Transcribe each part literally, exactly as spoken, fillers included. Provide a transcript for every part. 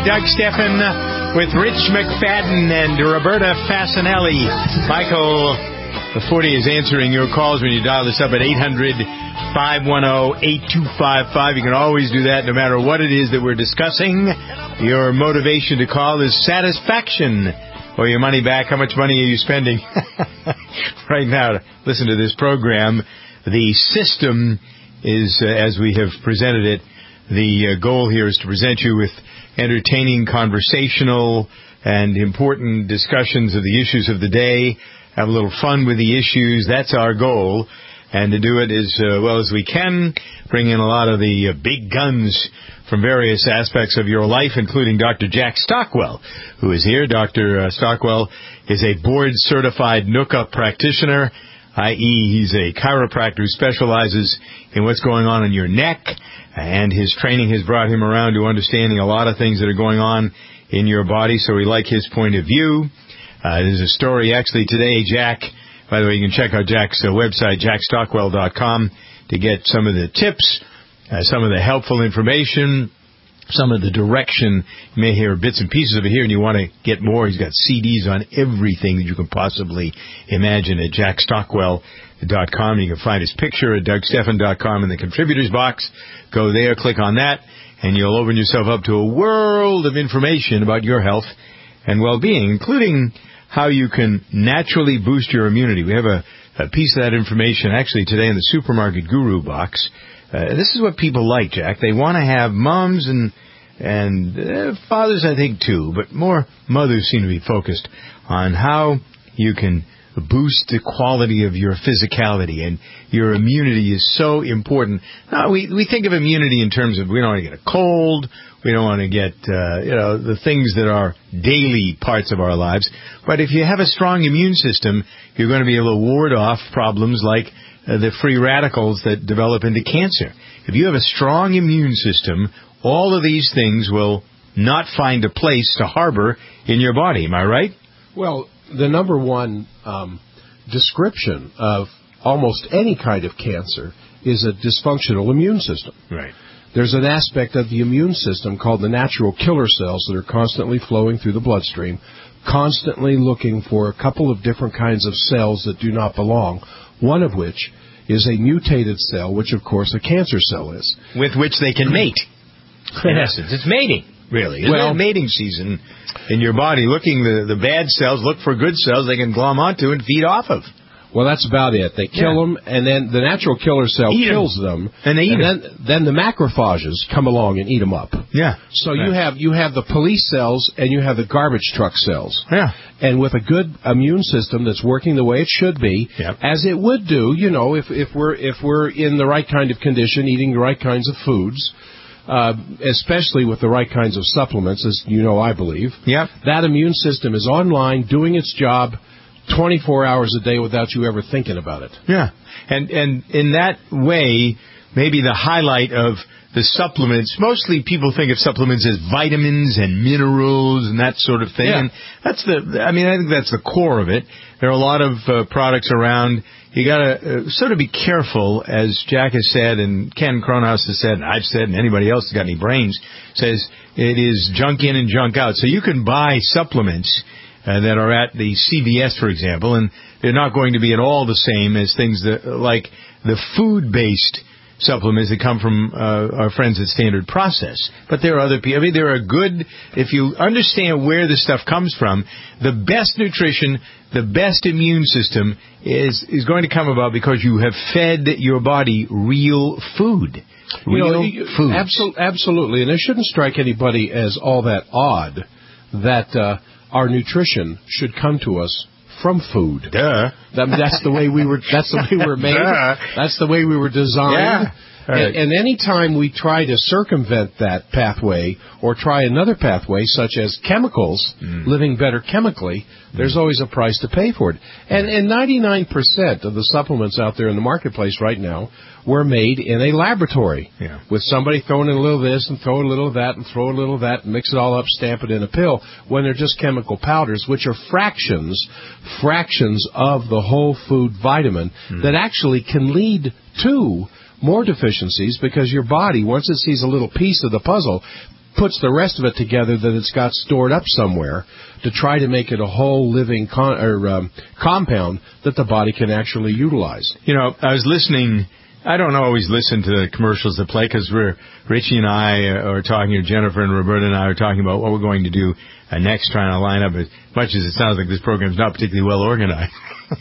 Doug Steffen with Rich McFadden and Roberta Fasanelli. Michael, the forty is answering your calls when you dial this up at eight hundred, five one zero, eight two five five. You can always do that no matter what it is that we're discussing. Your motivation to call is satisfaction or your money back. How much money are you spending right now to listen to this program? The system is, uh, as we have presented it, the uh, goal here is to present you with entertaining, conversational, and important discussions of the issues of the day. Have a little fun with the issues. That's our goal. And to do it as uh, well as we can, bring in a lot of the uh, big guns from various aspects of your life, including Doctor Jack Stockwell, who is here. Doctor Uh, Stockwell is a board-certified N U C A practitioner, that is he's a chiropractor who specializes in what's going on in your neck, and his training has brought him around to understanding a lot of things that are going on in your body, so we like his point of view. Uh, there's a story actually today, Jack. By the way, you can check out Jack's uh, website, jack stockwell dot com, to get some of the tips, uh, some of the helpful information, some of the direction. You may hear bits and pieces of it here, and you want to get more. He's got C Ds on everything that you can possibly imagine at jack stockwell dot com. You can find his picture at doug steffen dot com in the contributors box. Go there, click on that, and you'll open yourself up to a world of information about your health and well-being, including how you can naturally boost your immunity. We have a, a piece of that information actually today in the Supermarket Guru box. Uh, this is what people like, Jack. They want to have moms and and uh, fathers, I think, too, but more mothers seem to be focused on how you can boost the quality of your physicality, and your immunity is so important. Now, we we think of immunity in terms of we don't want to get a cold, we don't want to get uh, you know the things that are daily parts of our lives. But if you have a strong immune system, you're going to be able to ward off problems like uh, the free radicals that develop into cancer. If you have a strong immune system, all of these things will not find a place to harbor in your body. Am I right? Well, the number one um, description of almost any kind of cancer is a dysfunctional immune system. Right. There's an aspect of the immune system called the natural killer cells that are constantly flowing through the bloodstream, constantly looking for a couple of different kinds of cells that do not belong, one of which is a mutated cell, which, of course, a cancer cell is. With which they can mate, in essence. It's mating. Really, isn't well, it mating season in your body? Looking the the bad cells, look for good cells they can glom onto and feed off of. Well, that's about it. They kill yeah. them, and then the natural killer cell eat kills them. them, and they eat and them. Then, then the macrophages come along and eat them up. Yeah. So right. you have you have the police cells and you have the garbage truck cells. Yeah. And with a good immune system that's working the way it should be, yep. as it would do, you know, if if we're if we're in the right kind of condition, eating the right kinds of foods. Uh, especially with the right kinds of supplements, as you know, I believe. Yep. That immune system is online, doing its job twenty-four hours a day without you ever thinking about it. Yeah. And and in that way, maybe the highlight of the supplements, mostly people think of supplements as vitamins and minerals and that sort of thing. Yeah. And that's the, I mean, I think that's the core of it. There are a lot of uh, products around. You got to uh, sort of be careful, as Jack has said, and Ken Cronhaus has said, and I've said, and anybody else who's got any brains says it is junk in and junk out. So you can buy supplements uh, that are at the C V S, for example, and they're not going to be at all the same as things that like the food-based supplements that come from uh, our friends at Standard Process. But there are other people. I mean, there are good, if you understand where this stuff comes from, the best nutrition, the best immune system is is going to come about because you have fed your body real food. Real you know, food. Absol- absolutely. And it shouldn't strike anybody as all that odd that uh, our nutrition should come to us from food. Duh. That, that's the way we were. That's the way we were made. Duh. That's the way we were designed. Yeah. Right. And, and any time we try to circumvent that pathway or try another pathway, such as chemicals, mm. living better chemically, mm. there's always a price to pay for it. And, and ninety-nine percent of the supplements out there in the marketplace right now were made in a laboratory, yeah. with somebody throwing in a little of this and throwing a little of that and throw a little of that and mix it all up, stamp it in a pill, when they're just chemical powders, which are fractions, fractions of the whole food vitamin mm. that actually can lead to more deficiencies, because your body, once it sees a little piece of the puzzle, puts the rest of it together that it's got stored up somewhere to try to make it a whole living con- or, um, compound that the body can actually utilize. You know, I was listening. I don't always listen to the commercials that play because we're Richie and I are talking, or Jennifer and Roberta and I are talking about what we're going to do uh, next, trying to line up. As much as it sounds like this program is not particularly well organized,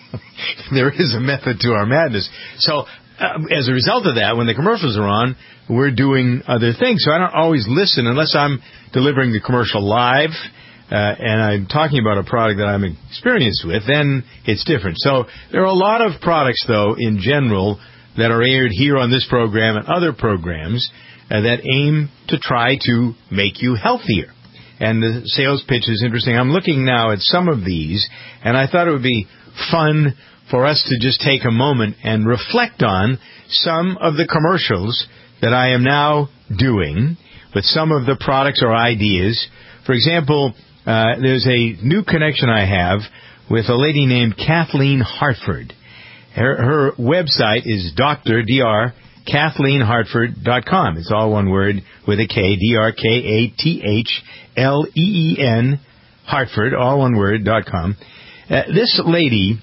there is a method to our madness. So uh, as a result of that, when the commercials are on, we're doing other things. So I don't always listen unless I'm delivering the commercial live. Uh, and I'm talking about a product that I'm experienced with, then it's different. So there are a lot of products, though, in general, that are aired here on this program and other programs uh, that aim to try to make you healthier. And the sales pitch is interesting. I'm looking now at some of these, and I thought it would be fun for us to just take a moment and reflect on some of the commercials that I am now doing with some of the products or ideas. For example, uh, there's a new connection I have with a lady named Kathleen Hartford. Her, her website is Doctor D R Kathleen Hartford dot com. It's all one word with a K, D R K A T H L E E N, Hartford, all one word, dot com. Uh, this lady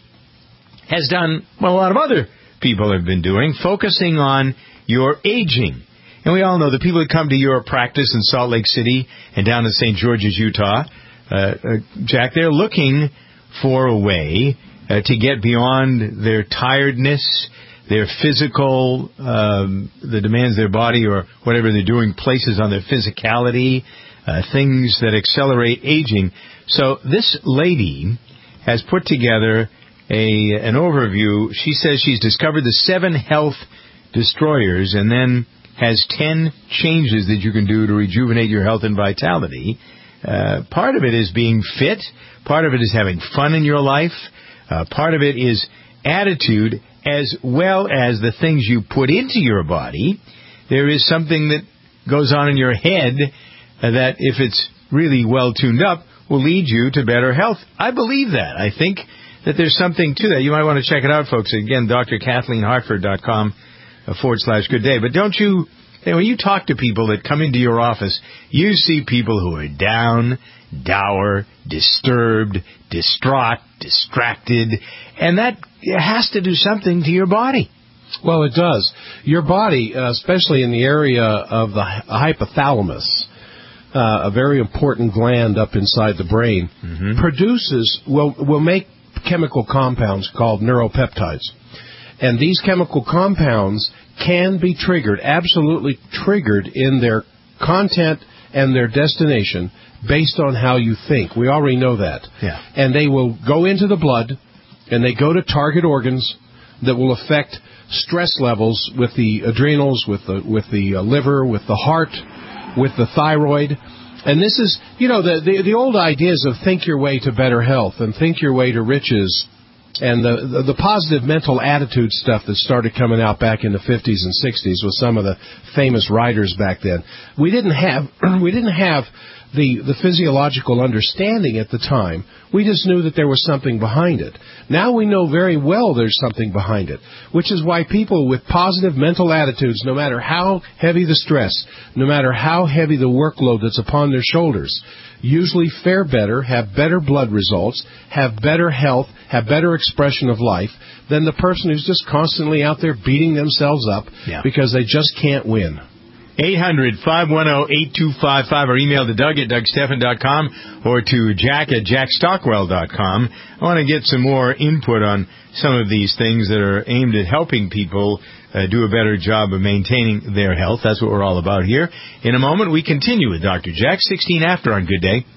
has done what a lot of other people have been doing, focusing on your aging. And we all know the people that come to your practice in Salt Lake City and down in Saint George's, Utah, uh, uh, Jack, they're looking for a way uh, to get beyond their tiredness, their physical, um, the demands their body or whatever they're doing places on their physicality, uh, things that accelerate aging. So this lady has put together a an overview. She says she's discovered the seven health destroyers and then has ten changes that you can do to rejuvenate your health and vitality. Uh, part of it is being fit. Part of it is having fun in your life. Uh, part of it is attitude, as well as the things you put into your body. There is something that goes on in your head uh, that, if it's really well tuned up, will lead you to better health. I believe that. I think that there's something to that. You might want to check it out, folks. Again, Dr Kathleen Hartford dot com uh, forward slash good day. But don't you, you know, when you talk to people that come into your office, you see people who are down, dour, disturbed, distraught, distracted, and that has to do something to your body. Well, it does. Your body, uh, especially in the area of the hypothalamus, uh, a very important gland up inside the brain, mm-hmm. produces, will, will make chemical compounds called neuropeptides. And these chemical compounds can be triggered, absolutely triggered in their content and their destination based on how you think. We already know that. Yeah. And they will go into the blood, and they go to target organs that will affect stress levels with the adrenals, with the with the uh, liver, with the heart, with the thyroid. And this is, you know, the, the the old ideas of think your way to better health and think your way to riches, and the, the the positive mental attitude stuff that started coming out back in the fifties and sixties with some of the famous writers back then. We didn't have we didn't have the the physiological understanding at the time. We just knew that there was something behind it. Now we know very well there's something behind it, which is why people with positive mental attitudes, no matter how heavy the stress, no matter how heavy the workload that's upon their shoulders, usually fare better, have better blood results, have better health, have better expression of life than the person who's just constantly out there beating themselves up yeah. because they just can't win. eight hundred, five one zero, eight two five five or email to Doug at Doug Stephan dot com or to Jack at Jack Stockwell dot com. I want to get some more input on some of these things that are aimed at helping people uh, do a better job of maintaining their health. That's what we're all about here. In a moment, we continue with Doctor Jack, sixteen after on Good Day.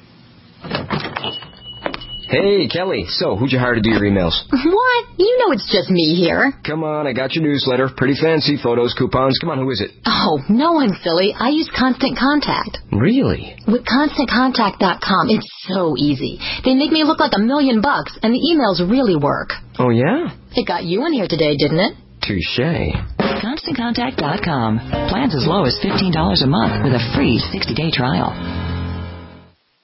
Hey, Kelly. So, who'd you hire to do your emails? What? You know it's just me here. Come on, I got your newsletter. Pretty fancy. Photos, coupons. Come on, who is it? Oh, no one, silly. I use Constant Contact. Really? With Constant Contact dot com, it's so easy. They make me look like a million bucks, and the emails really work. Oh, yeah? It got you in here today, didn't it? Touché. Constant Contact dot com. Plans as low as fifteen dollars a month with a free sixty-day trial.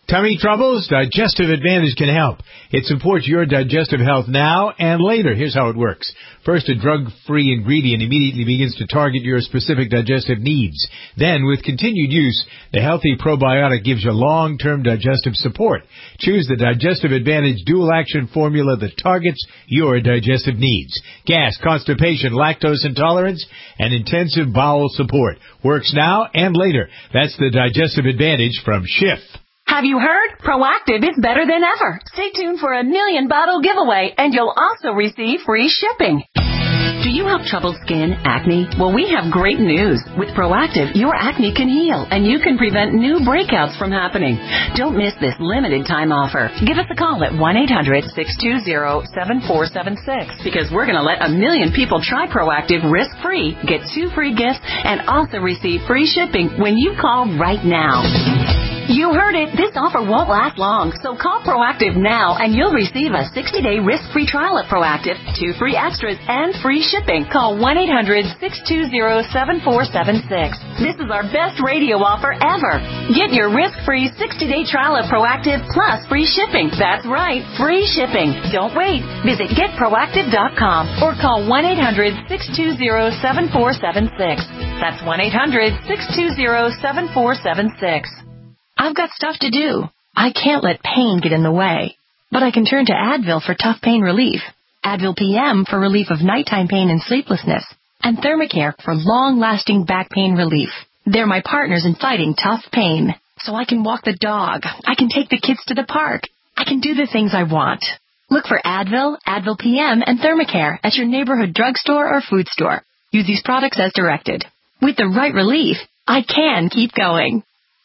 Tummy troubles? Digestive Advantage can help. It supports your digestive health now and later. Here's how it works. First, a drug-free ingredient immediately begins to target your specific digestive needs. Then, with continued use, the healthy probiotic gives you long-term digestive support. Choose the Digestive Advantage dual-action formula that targets your digestive needs. Gas, constipation, lactose intolerance, and intensive bowel support. Works now and later. That's the Digestive Advantage from Schiff. Have you heard? Proactiv is better than ever. Stay tuned for a million bottle giveaway, and you'll also receive free shipping. Do you have troubled skin, acne? Well, we have great news. With Proactiv, your acne can heal, and you can prevent new breakouts from happening. Don't miss this limited time offer. Give us a call at one eight hundred, six two zero, seven four seven six, because we're going to let a million people try Proactiv risk-free, get two free gifts, and also receive free shipping when you call right now. You heard it. This offer won't last long, so call Proactiv now and you'll receive a sixty-day risk-free trial at Proactiv, two free extras, and free shipping. Call one eight hundred, six two zero, seven four seven six. This is our best radio offer ever. Get your risk-free sixty-day trial at Proactiv plus free shipping. That's right, free shipping. Don't wait. Visit get proactiv dot com or call one eight hundred, six two zero, seven four seven six. That's one eight hundred, six two zero, seven four seven six. I've got stuff to do. I can't let pain get in the way. But I can turn to Advil for tough pain relief, Advil P M for relief of nighttime pain and sleeplessness, and Thermacare for long-lasting back pain relief. They're my partners in fighting tough pain. So I can walk the dog. I can take the kids to the park. I can do the things I want. Look for Advil, Advil P M, and Thermacare at your neighborhood drugstore or food store. Use these products as directed. With the right relief, I can keep going.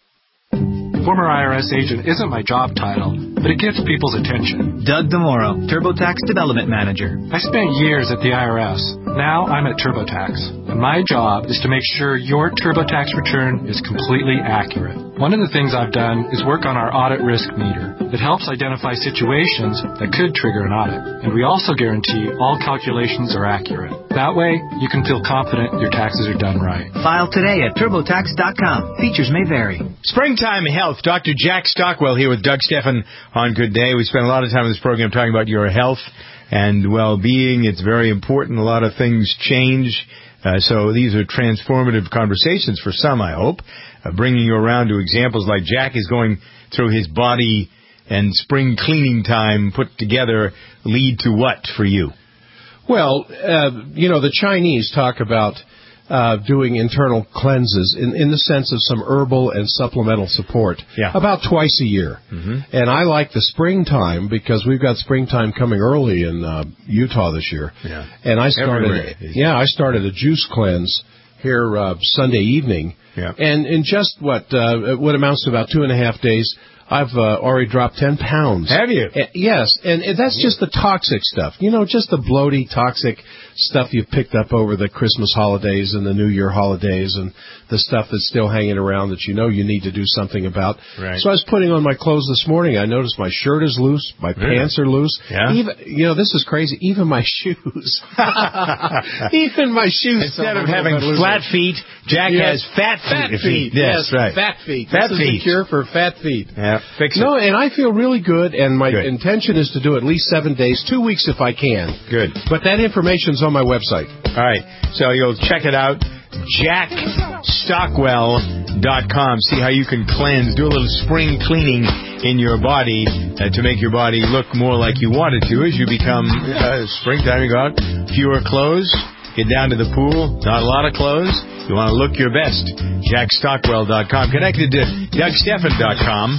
Former I R S agent isn't my job title, but it gets people's attention. Doug DeMoro, TurboTax Development Manager. I spent years at the I R S. Now I'm at TurboTax, and my job is to make sure your TurboTax return is completely accurate. One of the things I've done is work on our audit risk meter. It helps identify situations that could trigger an audit, and we also guarantee all calculations are accurate. That way, you can feel confident your taxes are done right. File today at turbo tax dot com. Features may vary. Springtime Health. Doctor Jack Stockwell here with Doug Stephan on Good Day. We spend a lot of time in this program talking about your health and well-being. It's very important. A lot of things change. Uh, so these are transformative conversations for some, I hope. Uh, bringing you around to examples like Jack is going through his body and spring cleaning time put together lead to what for you? Well, uh, you know, the Chinese talk about uh, doing internal cleanses in, in the sense of some herbal and supplemental support yeah. about twice a year. Mm-hmm. And I like the springtime because we've got springtime coming early in uh, Utah this year. Yeah. And I started, yeah, I started a juice cleanse here uh, Sunday evening. Yeah. And in just what uh, what amounts to about two and a half days, I've uh, already dropped ten pounds. Have you? Uh, yes, and, and that's just the toxic stuff. You know, just the bloaty, toxic stuff you've picked up over the Christmas holidays and the New Year holidays and the stuff that's still hanging around that you know you need to do something about. Right. So I was putting on my clothes this morning. I noticed my shirt is loose. My yeah. pants are loose. Yeah. Even, you know, this is crazy. Even my shoes. Even my shoes. Instead of having flat feet, Jack yes. has fat feet. Fat feet. Yes, yes, right. Fat feet. Fat this feet. is the cure for fat feet. Yeah, fix it. No, and I feel really good, and my good. intention is to do at least seven days, two weeks if I can. Good. But that information's on my website. All right. So you'll check it out, jack stockwell dot com. See how you can cleanse, do a little spring cleaning in your body uh, to make your body look more like you want it to as you become uh, springtime. You go out, fewer clothes, get down to the pool, not a lot of clothes. You want to look your best. jack stockwell dot com. Connected to doug stephan dot com.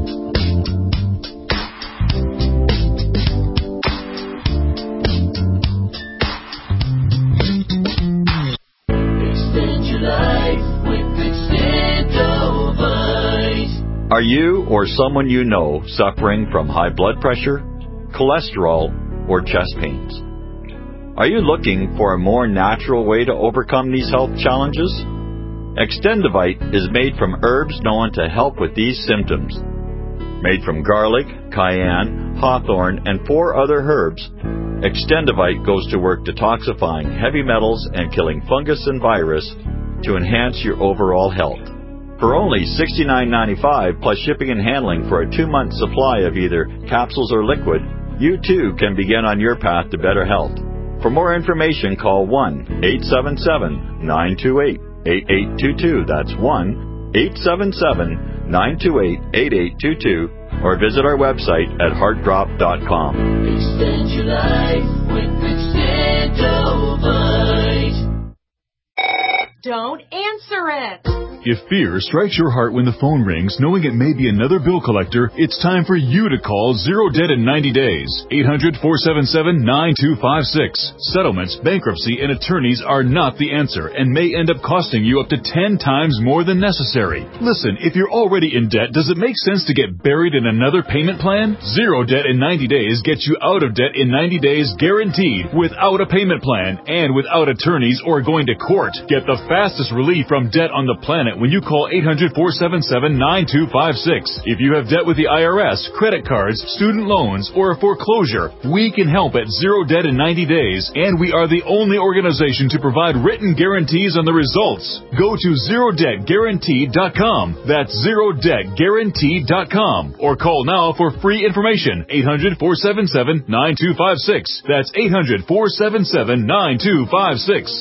Are you or someone you know suffering from high blood pressure, cholesterol, or chest pains? Are you looking for a more natural way to overcome these health challenges? Extendivite is made from herbs known to help with these symptoms. Made from garlic, cayenne, hawthorn, and four other herbs, Extendivite goes to work detoxifying heavy metals and killing fungus and virus to enhance your overall health. For only sixty-nine ninety-five plus shipping and handling for a two-month supply of either capsules or liquid, you too can begin on your path to better health. For more information, call one eight seven seven, nine two eight, eight eight two two. That's one eight seven seven, nine two eight, eight eight two two. Or visit our website at heart drop dot com. Extend your life with Extendovite. Don't answer it. If fear strikes your heart when the phone rings, knowing it may be another bill collector, it's time for you to call Zero Debt in ninety days. eight hundred, four seven seven, nine two five six. Settlements, bankruptcy, and attorneys are not the answer and may end up costing you up to ten times more than necessary. Listen, if you're already in debt, does it make sense to get buried in another payment plan? Zero Debt in ninety days gets you out of debt in ninety days guaranteed, without a payment plan and without attorneys or going to court. Get the fastest relief from debt on the planet when you call eight hundred, four seven seven, nine two five six. If you have debt with the I R S, credit cards, student loans, or a foreclosure, we can help at Zero Debt in ninety days, and we are the only organization to provide written guarantees on the results. Go to zero debt guaranteed dot com. That's zero debt guaranteed dot com. Or call now for free information. eight hundred, four seven seven, nine two five six. That's eight hundred, four seven seven, nine two five six.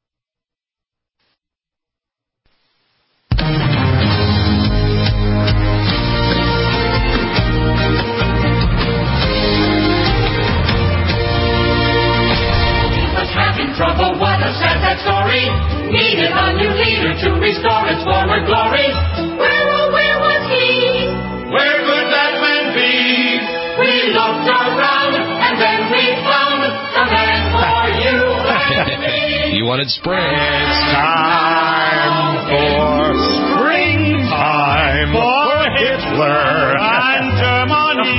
Trouble, what a sad, sad story. Needed a new leader to restore its former glory. Where, oh, where was he? Where could that man be? We looked around, and then we found the man for you and me. You wanted spring. It's time for springtime for Hitler and Germany.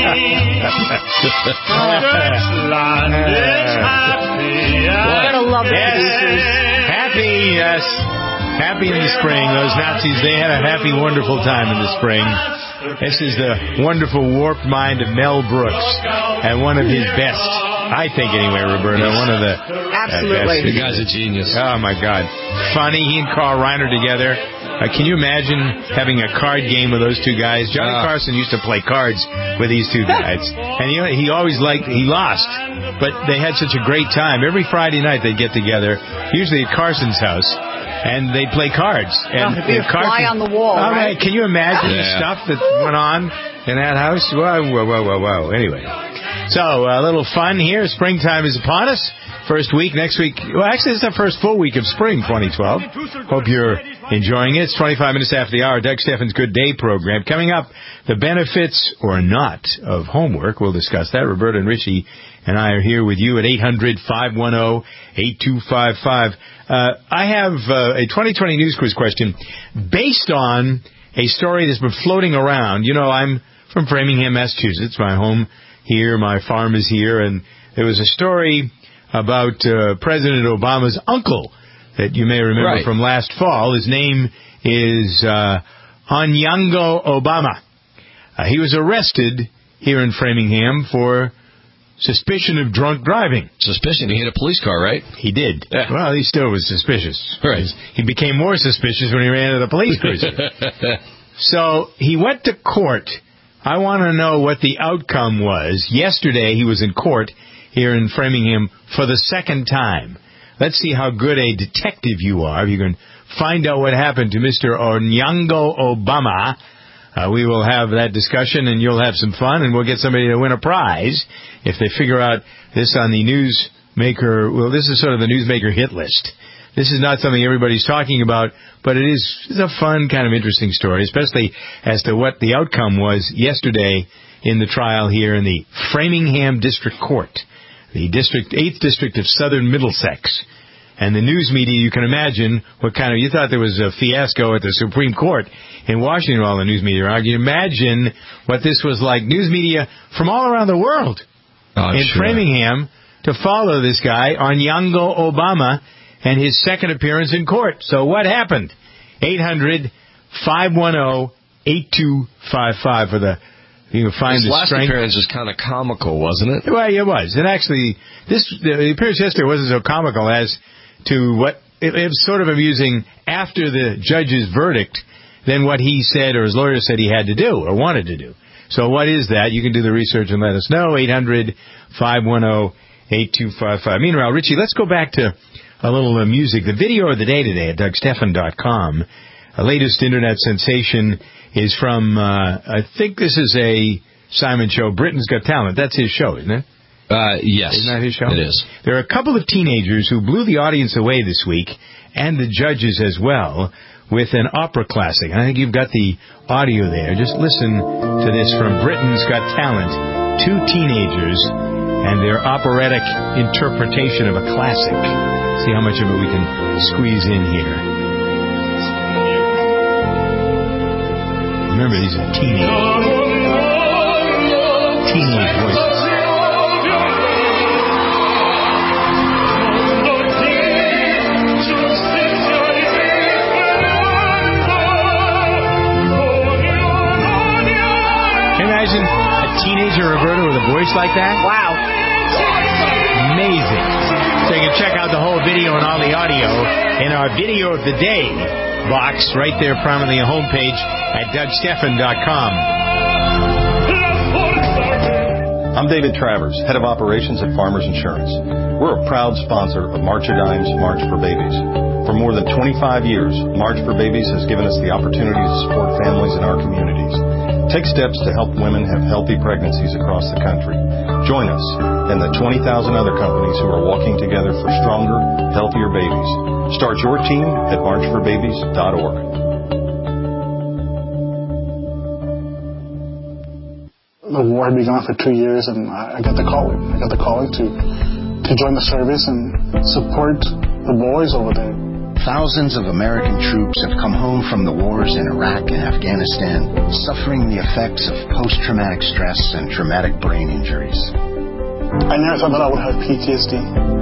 Deutschland is happy. You're gonna love yes. this. Happy, yes. Happy in the spring. Those Nazis, they had a happy, wonderful time in the spring. This is the wonderful warped mind of Mel Brooks at one of his best. I think anyway, Roberta, one of the Absolutely. Uh, the guy's a genius. Oh, my God. Funny. He and Carl Reiner together. Uh, can you imagine having a card game with those two guys? Johnny uh, Carson used to play cards with these two guys. And you know, he always liked, he lost. But they had such a great time. Every Friday night they'd get together, usually at Carson's house, and they'd play cards. And oh, it'd be a Carson, fly on the wall, oh, right? Man, can you imagine yeah. the stuff that went on in that house? Whoa, whoa, whoa, whoa, whoa. Anyway. So, a little fun here. Springtime is upon us. First week, next week. Well, actually, it's the first full week of spring, twenty twelve. Hope you're enjoying it. It's twenty-five minutes after the hour. Doug Steffens' Good Day program. Coming up, the benefits or not of homework. We'll discuss that. Roberta and Richie and I are here with you at eight hundred, five one zero, eight two five five. Uh, I have uh, a twenty twenty news quiz question based on a story that's been floating around. You know, I'm from Framingham, Massachusetts. My home here, my farm is here, and there was a story about uh, President Obama's uncle that you may remember right. from last fall. His name is uh, Onyango Obama. Uh, he was arrested here in Framingham for suspicion of drunk driving. Suspicion? He hit a police car, right? He did. Yeah. Well, he still was suspicious. Right. He became more suspicious when he ran into the police cruiser. So he went to court. I want to know what the outcome was. Yesterday he was in court here in Framingham for the second time. Let's see how good a detective you are. If you can find out what happened to Mister Onyango Obama, uh, we will have that discussion, and you'll have some fun, and we'll get somebody to win a prize if they figure out this on the Newsmaker. Well, this is sort of the Newsmaker hit list. This is not something everybody's talking about, but it is it's a fun, kind of interesting story, especially as to what the outcome was yesterday in the trial here in the Framingham District Court, the district, eighth District of Southern Middlesex. And the news media, you can imagine what kind of, you thought there was a fiasco at the Supreme Court in Washington, all the news media are arguing. Imagine what this was like. News media from all around the world oh, in sure. Framingham to follow this guy, Onyango Obama, and his second appearance in court. So what happened? eight hundred, five one zero, eight two five five for the, you can find his the last strength. appearance was kind of comical, wasn't it? Well, it was. And actually, this the appearance yesterday wasn't so comical as to what, it, it was sort of amusing after the judge's verdict. than what he said or his lawyer said he had to do or wanted to do. So what is that? You can do the research and let us know. eight hundred, five one zero, eight two five five. Meanwhile, Richie, let's go back to a little uh, music. The video of the day today at Doug Stephan dot com. The latest internet sensation is from, uh, I think this is a Simon show, Britain's Got Talent. That's his show, isn't it? Uh, yes. Isn't that his show? It is. There are a couple of teenagers who blew the audience away this week, and the judges as well, with an opera classic. I think you've got the audio there. Just listen to this from Britain's Got Talent. Two teenagers and their operatic interpretation of a classic. See how much of it we can squeeze in here. Remember, these are teenage, teenage voices. Imagine a teenager Roberta with a voice like that. Wow. Amazing. So you can check out the whole video and all the audio in our Video of the Day box right there prominently on the homepage at Doug Stephan dot com. I'm David Travers, Head of Operations at Farmers Insurance. We're a proud sponsor of March of Dimes, March for Babies. For more than twenty-five years, March for Babies has given us the opportunity to support families in our communities. Take steps to help women have healthy pregnancies across the country. Join us and the twenty thousand other companies who are walking together for stronger, healthier babies. Start your team at march for babies dot org. The war had been going on for two years, and I got the calling. I got the calling to, to join the service and support the boys over there. Thousands of American troops have come home from the wars in Iraq and Afghanistan, suffering the effects of post-traumatic stress and traumatic brain injuries. I never thought that I would have P T S D.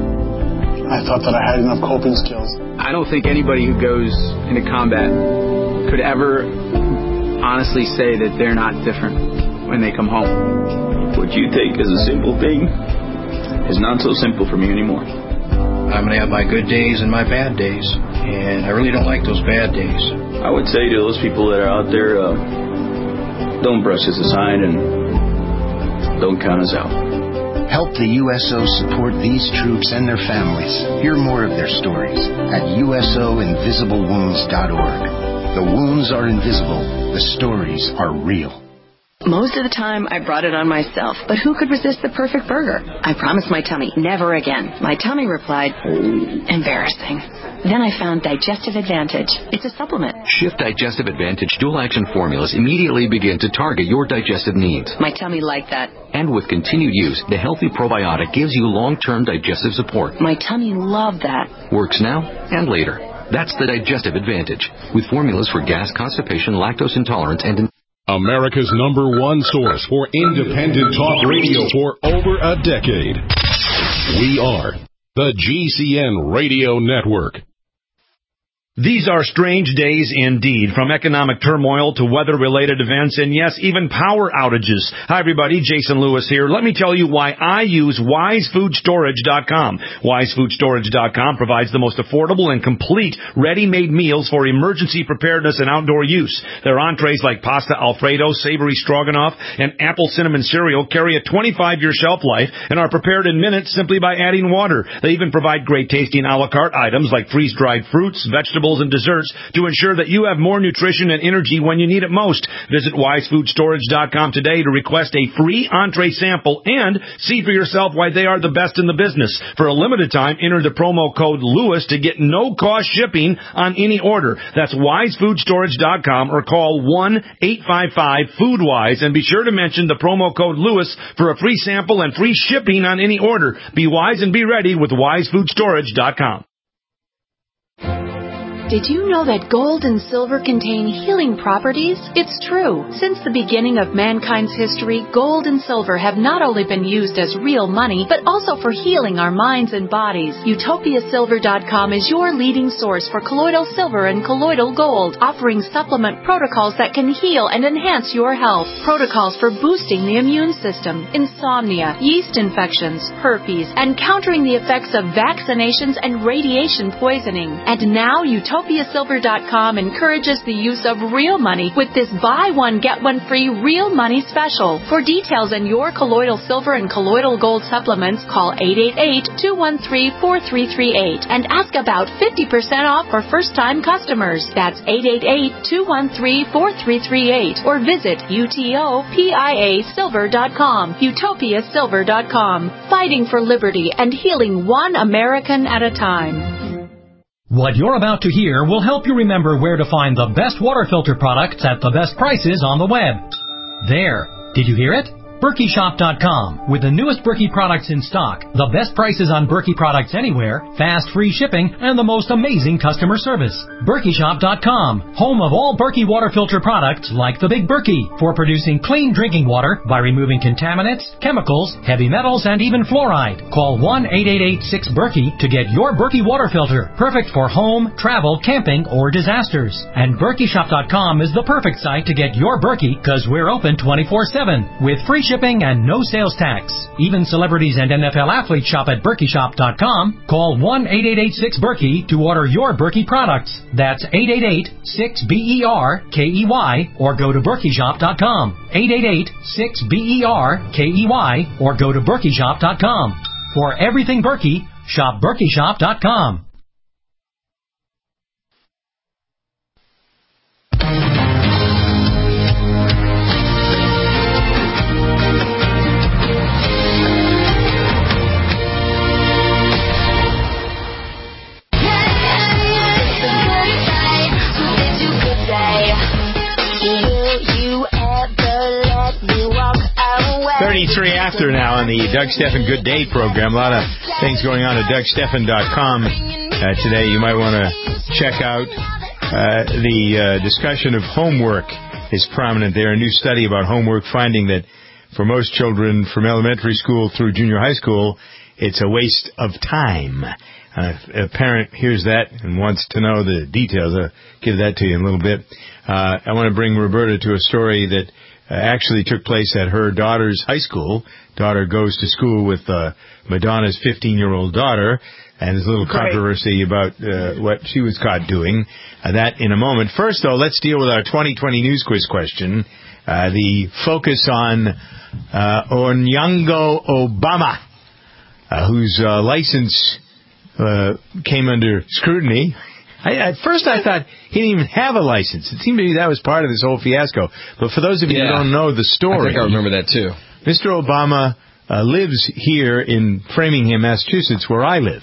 I thought that I had enough coping skills. I don't think anybody who goes into combat could ever honestly say that they're not different when they come home. What you take as a simple thing is not so simple for me anymore. I'm going to have my good days and my bad days, and I really don't like those bad days. I would say to those people that are out there, uh, don't brush us aside and don't count us out. Help the U S O support these troops and their families. Hear more of their stories at U S O invisible wounds dot org. The wounds are invisible. The stories are real. Most of the time, I brought it on myself, but who could resist the perfect burger? I promised my tummy, never again. My tummy replied, embarrassing. Then I found Digestive Advantage. It's a supplement. Shift Digestive Advantage dual action formulas immediately begin to target your digestive needs. My tummy liked that. And with continued use, the healthy probiotic gives you long-term digestive support. My tummy loved that. Works now and later. That's the Digestive Advantage, with formulas for gas, constipation, lactose intolerance, and... America's number one source for independent talk radio for over a decade. We are the G C N Radio Network. These are strange days indeed, from economic turmoil to weather-related events and, yes, even power outages. Hi, everybody. Jason Lewis here. Let me tell you why I use wise food storage dot com. wise food storage dot com provides the most affordable and complete ready-made meals for emergency preparedness and outdoor use. Their entrees like pasta Alfredo, savory stroganoff, and apple cinnamon cereal carry a twenty-five-year shelf life and are prepared in minutes simply by adding water. They even provide great-tasting a la carte items like freeze-dried fruits, vegetables, and desserts to ensure that you have more nutrition and energy when you need it most. Visit wise food storage dot com today to request a free entree sample and see for yourself why they are the best in the business. For a limited time, enter the promo code Lewis to get no-cost shipping on any order. That's wise food storage dot com or call one eight five five food wise and be sure to mention the promo code Lewis for a free sample and free shipping on any order. Be wise and be ready with wise food storage dot com. Did you know that gold and silver contain healing properties? It's true. Since the beginning of mankind's history, gold and silver have not only been used as real money, but also for healing our minds and bodies. Utopia Silver dot com is your leading source for colloidal silver and colloidal gold, offering supplement protocols that can heal and enhance your health. Protocols for boosting the immune system, insomnia, yeast infections, herpes, and countering the effects of vaccinations and radiation poisoning. And now Utopia Utopia Silver dot com encourages the use of real money with this buy one, get one free real money special. For details on your colloidal silver and colloidal gold supplements, call eight eight eight, two one three, four three three eight and ask about fifty percent off for first-time customers. That's eight eight eight, two one three, four three three eight or visit Utopia Silver dot com. Utopia Silver dot com. Fighting for liberty and healing one American at a time. What you're about to hear will help you remember where to find the best water filter products at the best prices on the web. There. Did you hear it? Berkey Shop dot com. With the newest Berkey products in stock, the best prices on Berkey products anywhere, fast free shipping, and the most amazing customer service. Berkey Shop dot com. Home of all Berkey water filter products like the Big Berkey for producing clean drinking water by removing contaminants, chemicals, heavy metals, and even fluoride. Call one eight eight eight, six, Berkey to get your Berkey water filter. Perfect for home, travel, camping, or disasters. And Berkey Shop dot com is the perfect site to get your Berkey because we're open twenty-four seven with free shipping and no sales tax. Even celebrities and N F L athletes shop at Berkey Shop dot com. Call one eight eight eight, six, Berkey to order your Berkey products. That's eight eight eight, six, B E R K E Y or go to Berkey Shop dot com. eight eight eight, six, B E R K E Y or go to Berkey Shop dot com. For everything Berkey, shop Berkey Shop dot com. thirty-three after now on the Doug Stephan Good Day program. A lot of things going on at Doug Stephan dot com uh, today. You might want to check out uh, the uh, discussion of homework is prominent there. A new study about homework finding that for most children from elementary school through junior high school, it's a waste of time. Uh, if a parent hears that and wants to know the details, I'll give that to you in a little bit. Uh, I want to bring Roberta to a story that uh, actually took place at her daughter's high school. Daughter goes to school with uh, Madonna's fifteen-year-old daughter, and there's a little Great. controversy about uh, what she was caught doing. Uh, that in a moment. First, though, let's deal with our twenty twenty news quiz question. Uh, the focus on uh, Onyango Obama, uh, whose uh, license uh, came under scrutiny. I, at first, I thought he didn't even have a license. It seemed to me that was part of this whole fiasco. But for those of you Yeah. who don't know the story, I think I remember that too. Mister Obama uh, lives here in Framingham, Massachusetts, where I live.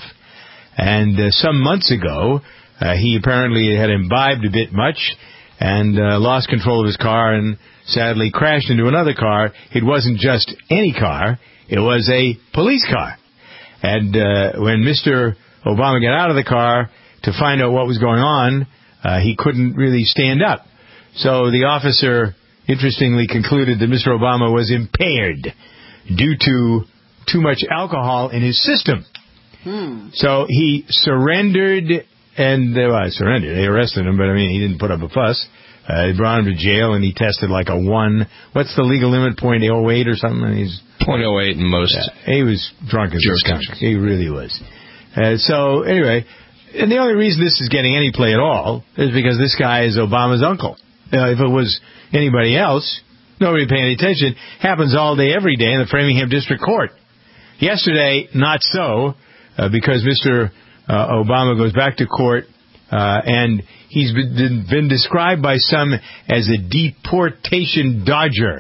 And uh, some months ago, uh, he apparently had imbibed a bit much and uh, lost control of his car and sadly crashed into another car. It wasn't just any car. It was a police car. And uh, when Mister Obama got out of the car to find out what was going on, uh, he couldn't really stand up. So the officer, interestingly, concluded that Mister Obama was impaired due to too much alcohol in his system. Hmm. So he surrendered, and uh, well, surrendered. They arrested him, but I mean, he didn't put up a fuss. Uh, they brought him to jail, and he tested like a one. What's the legal limit? point oh eight or something? And he's point oh eight in most. Yeah, he was drunk as a skunk. jurisdictions. He really was. Uh, so anyway, and the only reason this is getting any play at all is because this guy is Obama's uncle. Uh, if it was anybody else, nobody paying any attention. Happens all day, every day in the Framingham District Court. Yesterday, not so, uh, because Mister Uh, Obama goes back to court, uh, and he's been, been described by some as a deportation dodger.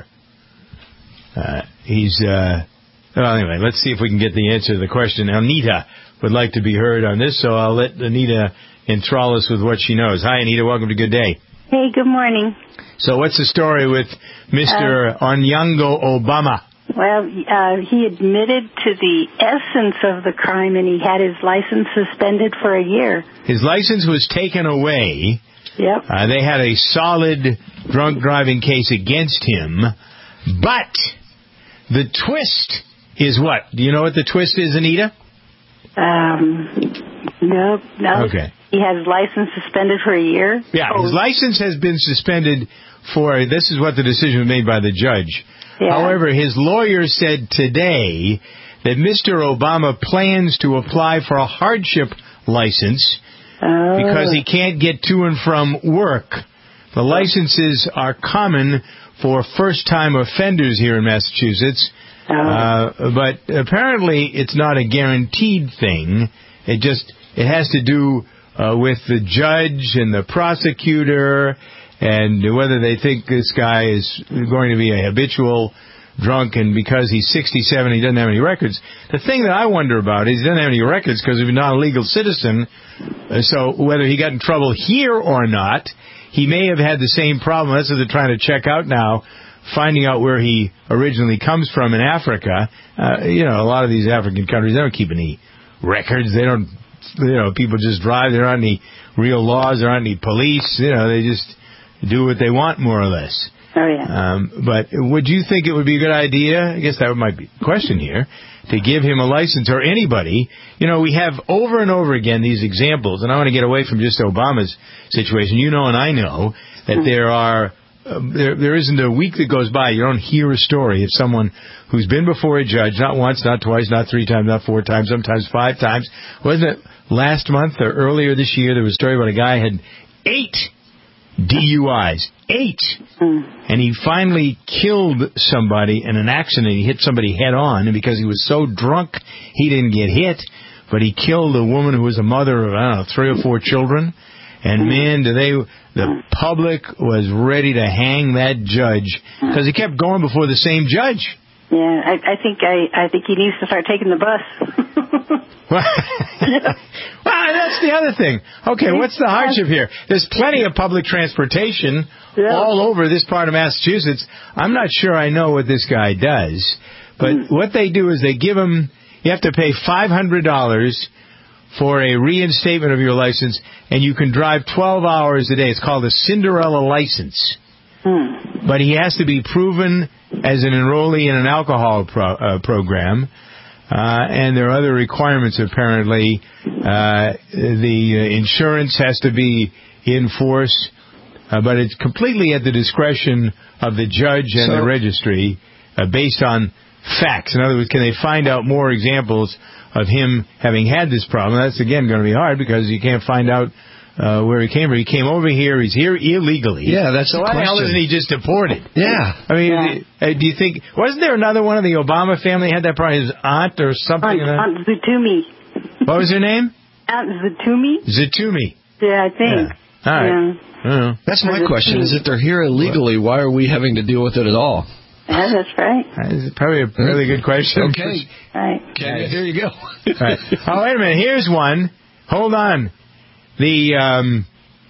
Uh, he's, uh, well, anyway, let's see if we can get the answer to the question. Anita would like to be heard on this, so I'll let Anita enthrall us with what she knows. Hi, Anita. Welcome to Good Day. Hey, good morning. So what's the story with Mister Uh, Onyango Obama? Well, uh, he admitted to the essence of the crime, and he had his license suspended for a year. His license was taken away. Yep. Uh, they had a solid drunk driving case against him. But the twist is what? Do you know what the twist is, Anita? Um, no, no. Okay. He had his license suspended for a year? Yeah, his license has been suspended for, this is what the decision was made by the judge. Yeah. However, his lawyer said today that Mister Obama plans to apply for a hardship license Oh. because he can't get to and from work. The licenses are common for first-time offenders here in Massachusetts, Oh. uh, but apparently it's not a guaranteed thing. It just it has to do uh, with the judge and the prosecutor and whether they think this guy is going to be a habitual drunk, and because he's sixty-seven, he doesn't have any records. The thing that I wonder about is he doesn't have any records because he's not a legal citizen, uh, so whether he got in trouble here or not, he may have had the same problem. That's what they're trying to check out now, finding out where he originally comes from in Africa. Uh, you know, a lot of these African countries, they don't keep any records. They don't, you know, people just drive. There aren't any real laws. There aren't any police. You know, they just do what they want, more or less. Oh, yeah. Um, but would you think it would be a good idea, I guess that might be the question here, to give him a license, or anybody? You know, we have over and over again these examples, and I want to get away from just Obama's situation. You know and I know that there are, uh, there, there isn't a week that goes by you don't hear a story of someone who's been before a judge, not once, not twice, not three times, not four times, sometimes five times. Wasn't it last month or earlier this year, there was a story about a guy who had eight D U Is. Eight. Mm. And he finally killed somebody in an accident. He hit somebody head on, and because he was so drunk, he didn't get hit, but he killed a woman who was a mother of, I don't know, three or four children. And man, do they, the public was ready to hang that judge because he kept going before the same judge. Yeah, I, I think I, I think he needs to start taking the bus. Well, that's the other thing. Okay, what's the hardship here? There's plenty of public transportation yeah. all over this part of Massachusetts. I'm not sure I know what this guy does, but mm. what they do is they give him, you have to pay five hundred dollars for a reinstatement of your license, and you can drive twelve hours a day. It's called a Cinderella license. Mm. But he has to be proven as an enrollee in an alcohol pro, uh, program. Uh, and there are other requirements, apparently. Uh, the uh, insurance has to be in force, uh, but it's completely at the discretion of the judge and so, the registry uh, based on facts. In other words, can they find out more examples of him having had this problem? That's, again, going to be hard because you can't find out Uh, where he came from. He came over here. He's here illegally. Yeah, that's so the why question. the hell isn't he just deported? Yeah. I mean, yeah. Uh, do you think, wasn't there another one of the Obama family had that problem? His aunt or something? Aunt, Aunt Zatoumi. What was her name? Aunt Zatoumi. Zatoumi. Yeah, I think. Yeah. All right. Yeah. That's my question, is if they're here illegally, why are we having to deal with it at all? Yeah, that's right. That's probably a really good question. Okay. Right. Okay, here you go. All right. Oh, wait a minute. Here's one. Hold on. The, um...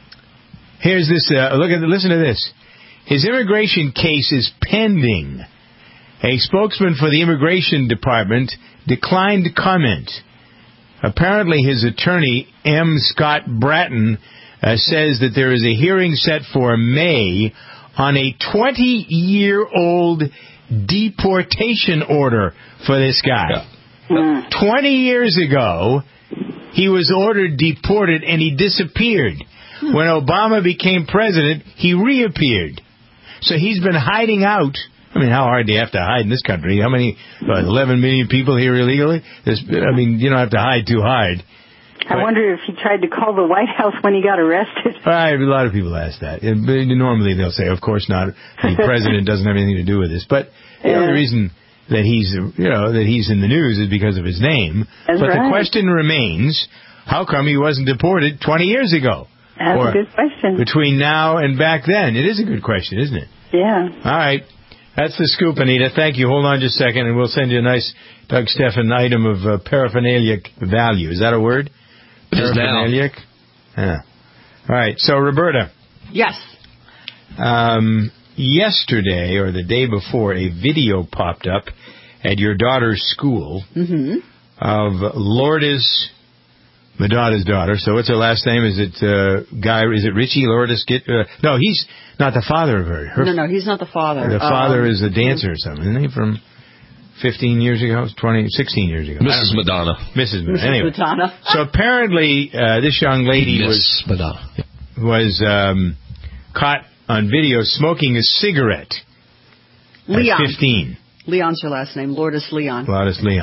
Here's this, uh, look at, listen to this. His immigration case is pending. A spokesman for the Immigration Department declined to comment. Apparently his attorney, M. Scott Bratton, uh, says that there is a hearing set for May on a twenty-year-old deportation order for this guy. Yeah. twenty years ago, he was ordered deported and he disappeared. When Obama became president, he reappeared. So he's been hiding out. I mean, how hard do you have to hide in this country? How many, what, eleven million people here illegally? There's, I mean, you don't have to hide too hard. I but, wonder if he tried to call the White House when he got arrested. Right, a lot of people ask that. Normally they'll say, of course not. The president doesn't have anything to do with this. But the yeah. only reason that he's, you know, that he's in the news is because of his name. That's but right. the question remains, how come he wasn't deported twenty years ago? That's or a good question. Between now and back then. It is a good question, isn't it? Yeah. All right. That's the scoop, Anita. Thank you. Hold on just a second, and we'll send you a nice Doug Stephan item of uh, paraphernalia value. Is that a word? Paraphernalia? Yeah. All right. So, Roberta. Yes. Um, yesterday, or the day before, a video popped up at your daughter's school mm-hmm. of Lourdes Madada's daughter. So what's her last name? Is it uh, Guy? Is it Richie Lourdes? Get, uh, no, he's not the father of her. her. No, no, he's not the father. The father um, is a dancer or something, isn't he? From fifteen years ago, twenty, sixteen years ago. Missus Madonna. Missus Madonna. Missus Anyway. Madonna. So apparently, uh, this young lady Miss was Madonna. was um, caught on video smoking a cigarette. Leon. At fifteen. Leon's her last name. Lourdes Leon. Lourdes Leon.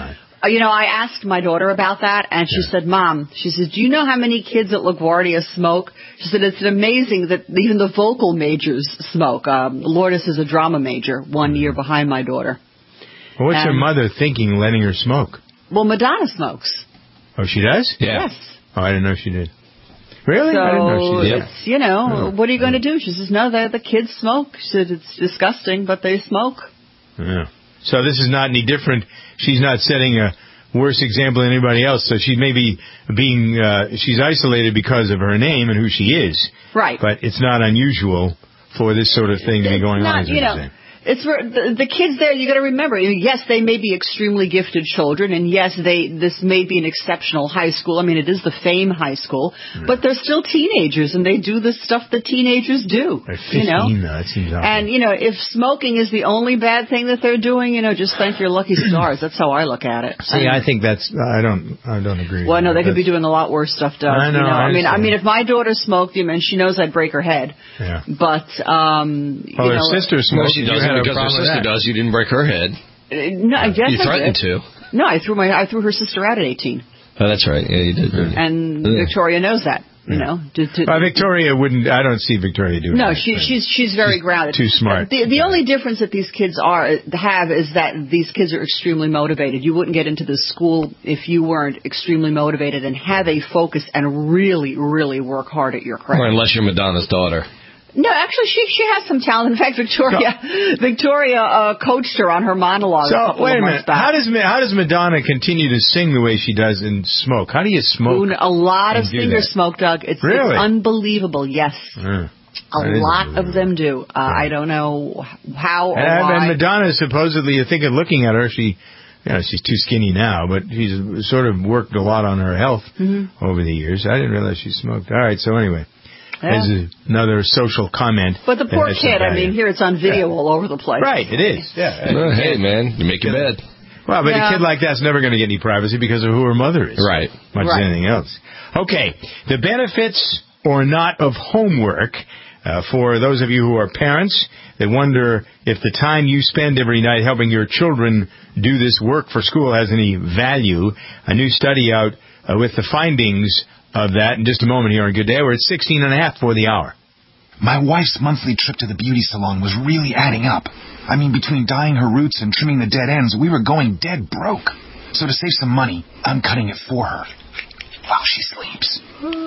You know, I asked my daughter about that, and she yeah. said, Mom, she said, do you know how many kids at LaGuardia smoke? She said, it's amazing that even the vocal majors smoke. Um, Lourdes is a drama major, one mm-hmm. year behind my daughter. Well, what's and, her mother thinking, letting her smoke? Well, Madonna smokes. Oh, she does? Yeah. Yes. Oh, I didn't know she did. Really? So I didn't know she did. It's, you know, oh. what are you going to do? She says, no, the, the kids smoke. She said, it's disgusting, but they smoke. Yeah. So this is not any different. She's not setting a worse example than anybody else. So she may be being, uh, she's isolated because of her name and who she is. Right. But it's not unusual for this sort of thing to be going not, on. As you know, It's the, the kids there. You got to remember. Yes, they may be extremely gifted children, and yes, they this may be an exceptional high school. I mean, it is the Fame High School, mm. but they're still teenagers, and they do the stuff that teenagers do. They're fifteen, you know, though. That seems awful. And you know, if smoking is the only bad thing that they're doing, you know, just thank your lucky stars. That's how I look at it. See, I, I think that's. I don't. I don't agree. Well, with no, they that. could be doing a lot worse stuff. Doug, I know. You know? I, I mean, I mean, if my daughter smoked, you know, and she knows I'd break her head. Yeah. But um, well, you her know, sister smoked. No, she doesn't because her sister does. You didn't break her head. Uh, no, I guess you threatened I did. to. No, I threw my I threw her sister out at eighteen. Oh, that's right. Yeah, you did. And yeah. Victoria knows that. You yeah. know, to, to, well, Victoria wouldn't. I don't see Victoria doing no, that. No, she, she's she's very she's grounded. Too smart. The, the only difference that these kids are have is that these kids are extremely motivated. You wouldn't get into this school if you weren't extremely motivated and have a focus and really, really work hard at your craft. Or unless you're Madonna's daughter. No, actually, she she has some talent. In fact, Victoria so, Victoria uh, coached her on her monologue so, a couple wait of a months minute. back. How does how does Madonna continue to sing the way she does and smoke? How do you smoke? A lot of singers smoke, Doug. It's, really? it's unbelievable. Yes. Mm. A lot of them do. Uh, I don't know how or and, why. And Madonna supposedly, I think, of looking at her, she, you know, she's too skinny now, but she's sort of worked a lot on her health mm-hmm. over the years. I didn't realize she smoked. All right, so anyway. Yeah. There's another social comment. But the poor kid, I mean, here it's on video yeah. all over the place. Right, it is. Yeah. Well, hey, man, you make your bed. Well, but yeah. a kid like that's never going to get any privacy because of who her mother is. Right. Much right. as anything else. Okay, the benefits or not of homework. Uh, for those of you who are parents that wonder if the time you spend every night helping your children do this work for school has any value, a new study out uh, with the findings of that in just a moment here on Good Day. We're at sixteen and a half for the hour. My wife's monthly trip to the beauty salon was really adding up. I mean, between dyeing her roots and trimming the dead ends, we were going dead broke. So to save some money, I'm cutting it for her while she sleeps.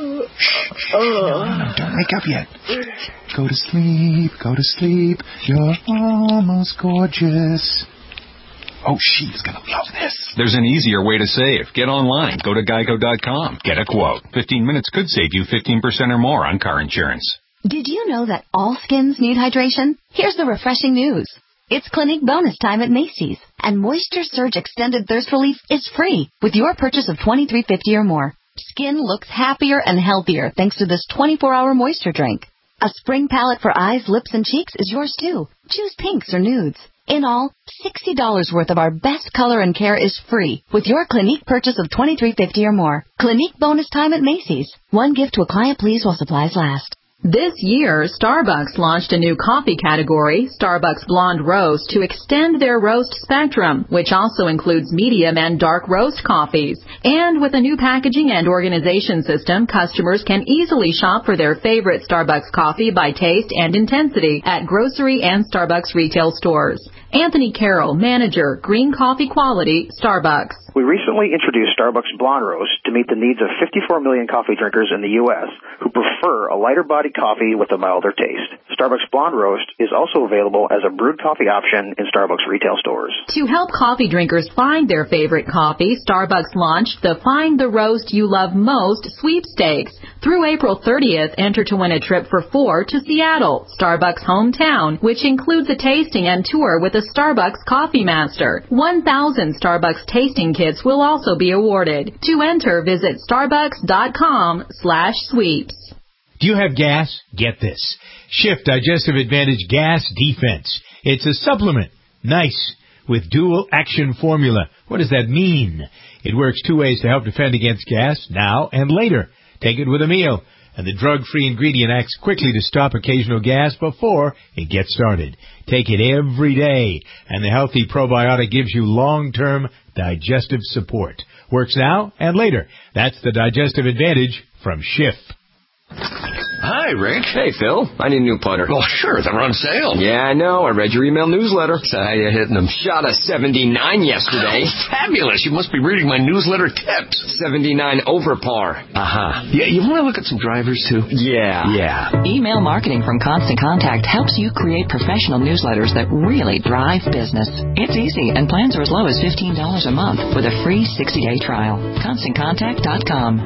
Shh, no, no, don't wake up yet. Go to sleep, go to sleep. You're almost gorgeous. Oh, she's going to love this. There's an easier way to save. Get online. Go to geico dot com. Get a quote. fifteen minutes could save you fifteen percent or more on car insurance. Did you know that all skins need hydration? Here's the refreshing news. It's Clinique bonus time at Macy's, and Moisture Surge Extended Thirst Relief is free with your purchase of twenty-three fifty or more. Skin looks happier and healthier thanks to this twenty-four hour moisture drink. A spring palette for eyes, lips, and cheeks is yours too. Choose pinks or nudes. In all, sixty dollars worth of our best color and care is free with your Clinique purchase of twenty-three fifty or more. Clinique bonus time at Macy's. One gift to a client, please, while supplies last. This year, Starbucks launched a new coffee category, Starbucks Blonde Roast, to extend their roast spectrum, which also includes medium and dark roast coffees. And with a new packaging and organization system, customers can easily shop for their favorite Starbucks coffee by taste and intensity at grocery and Starbucks retail stores. Anthony Carroll, manager, Green Coffee Quality, Starbucks. We recently introduced Starbucks Blonde Roast to meet the needs of fifty-four million coffee drinkers in the U S who prefer a lighter-bodied coffee with a milder taste. Starbucks Blonde Roast is also available as a brewed coffee option in Starbucks retail stores. To help coffee drinkers find their favorite coffee, Starbucks launched the Find the Roast You Love Most sweepstakes. Through April thirtieth, enter to win a trip for four to Seattle, Starbucks' hometown, which includes a tasting and tour with a Starbucks Coffee Master. one thousand Starbucks tasting kits will also be awarded. To enter, visit starbucks.com slash sweeps. Do you have gas? Get this. Shift Digestive Advantage Gas Defense. It's a supplement. Nice. With dual action formula. What does that mean? It works two ways to help defend against gas, now and later. Take it with a meal. and the drug-free ingredient acts quickly to stop occasional gas before it gets started. Take it every day, and the healthy probiotic gives you long-term digestive support. Works now and later. That's the Digestive Advantage from Schiff. Hi, Rick. Hey, Phil. I need a new putter. Oh, sure. They're on sale. Yeah, I know. I read your email newsletter. So how you hitting them? Shot a seventy-nine yesterday. Oh, fabulous. You must be reading my newsletter tips. seventy-nine over par. Uh-huh. Yeah, you want to look at some drivers, too? Yeah. Yeah. Email marketing from Constant Contact helps you create professional newsletters that really drive business. It's easy, and plans are as low as fifteen dollars a month with a free sixty-day trial. Constant Contact dot com.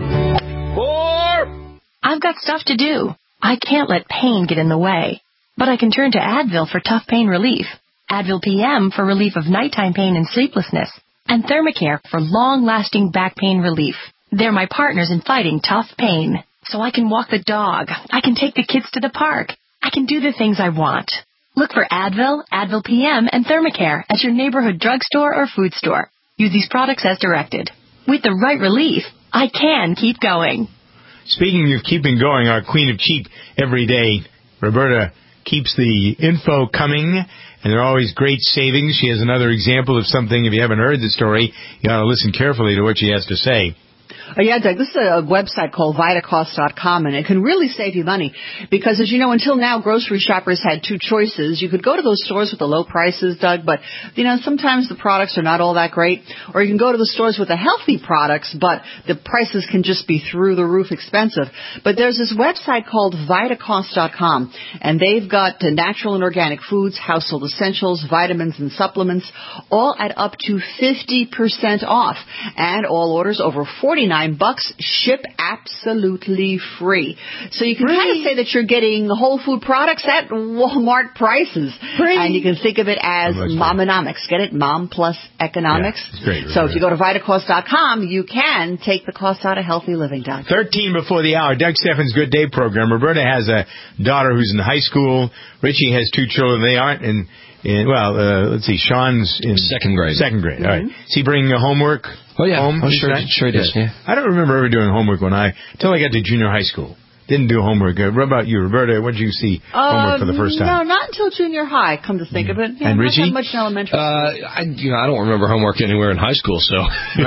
Four! I've got stuff to do. I can't let pain get in the way. But I can turn to Advil for tough pain relief, Advil P M for relief of nighttime pain and sleeplessness, and Thermacare for long-lasting back pain relief. They're my partners in fighting tough pain. So I can walk the dog. I can take the kids to the park. I can do the things I want. Look for Advil, Advil P M, and Thermacare at your neighborhood drugstore or food store. Use these products as directed. With the right relief, I can keep going. Speaking of keeping going, our Queen of Cheap every day, Roberta, keeps the info coming, and there are always great savings. She has another example of something. If you haven't heard the story, you ought to listen carefully to what she has to say. Oh, yeah, Doug, this is a website called Vitacost dot com, and it can really save you money because, as you know, until now, grocery shoppers had two choices. You could go to those stores with the low prices, Doug, but, you know, sometimes the products are not all that great. Or you can go to the stores with the healthy products, but the prices can just be through the roof expensive. But there's this website called Vitacost dot com, and they've got uh, natural and organic foods, household essentials, vitamins, and supplements, all at up to fifty percent off. And all orders over forty-nine bucks ship absolutely free. So you can free. kind of say that you're getting whole food products at Walmart prices. Free. And you can think of it as Momonomics. Get it? Mom plus economics. Yeah, great, so if you go to Vitacost dot com, you can take the cost out of healthy living, Doug. thirteen before the hour. Doug Steffen's Good Day program. Roberta has a daughter who's in high school. Richie has two children. They aren't in, in well, uh, let's see, Sean's in second grade. Second grade, mm-hmm. all right. Does he bring uh, homework? Oh, yeah. Home Oh, sure, sure he does, yeah. I don't remember ever doing homework when I, until I got to junior high school. Didn't do homework. Uh, what about you, Roberta? When did you see homework for the first time? No, not until junior high, come to think mm. of it. You and know, Richie? Not much in elementary school. Uh, I, you know, I don't remember homework anywhere in high school, so.